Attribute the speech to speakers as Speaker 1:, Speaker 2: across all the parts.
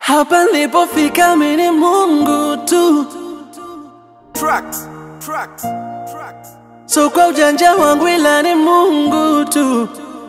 Speaker 1: Hapa nilipofika mimi ni Mungu tu.
Speaker 2: Tracks.
Speaker 1: So kwa ujanja wangu ila ni Mungu tu.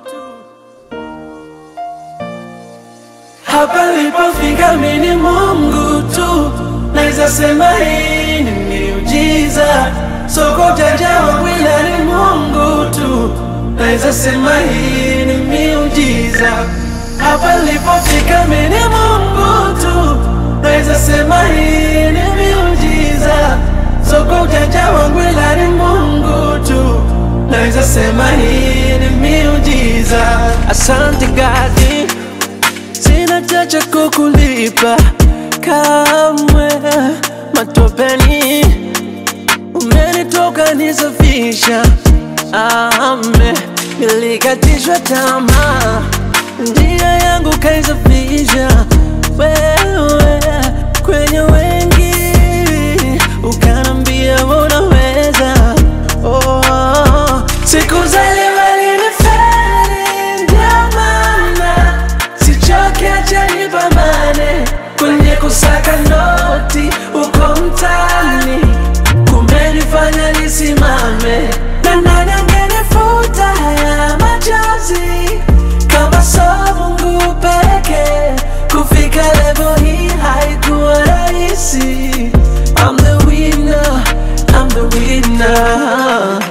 Speaker 1: Hapa nilipofika mimi ni Mungu tu. Naweza sema hii ni miujiza. So kwa ujanja wangu ila ni Mungu tu. Naweza sema hii ni miujiza. Hapa nilipofika mimi ni Mungu tu. Naweza sema hii ni miujiza. So kwa ujanja wangu ila ni Mungu tu. Naweza sema hii ni miujiza. Asante God, sina cha kukulipa kamwe. Matopeni umenitoka nisafisha. Amen. Nilikatishwa tamaa, njia yangu kaisafisha. Wewe kwenye wengi ukanambia unaweza. Siku za leo ilinifeli, ndio maana sichoki, acha nipambane kwenye kusaka noti uko mtaani. Kumenifanya nisimame, na nani angenifuta haya machozi kama so Mungu peke. Kufika level hii haikuwa rahisi. I'm the winner, I'm the winner.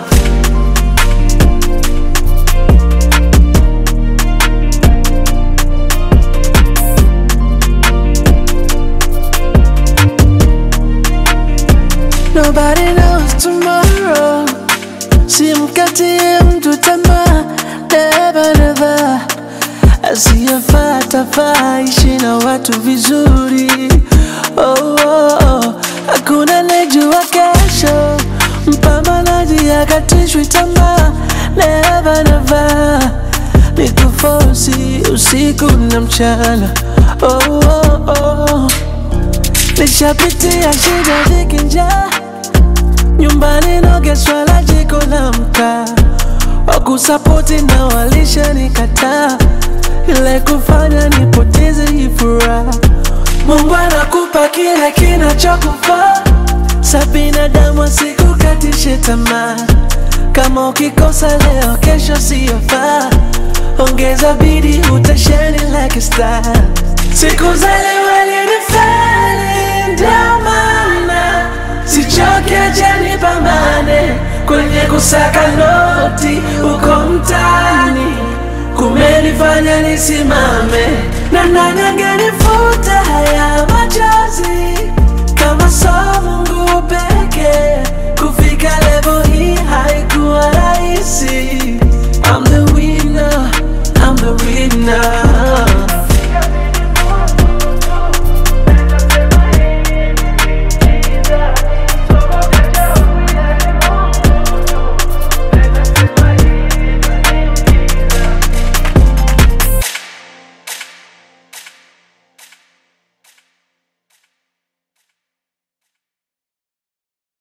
Speaker 1: Nobody knows tomorrow. Simkatie mtu tamaa, never never. Asiyefata ishi na watu vizuri. Hakuna anayejua kesho. Mpambanaji hakatishwi tamaa, never never. Nikufosi usiku na mchana. Nishapitia shida dhiki njaa, nyumbani nogeswa la jiko la mkaa. Wakusapoti na walisha nikataa, ile kufanya nipoteze hii furaha. Mungu anakupa kile kinachokufaa, sa binadamu asikukatishe tamaa. Kama ukikosa leo kesho siyofaa, ongeza bidii utashine like a star. Siku za leo ilinifeli, ndio maana sichoki, acha nipambane kwenye kusaka noti uko mtaani. Kumenifanya nisimame, na nani angenifuta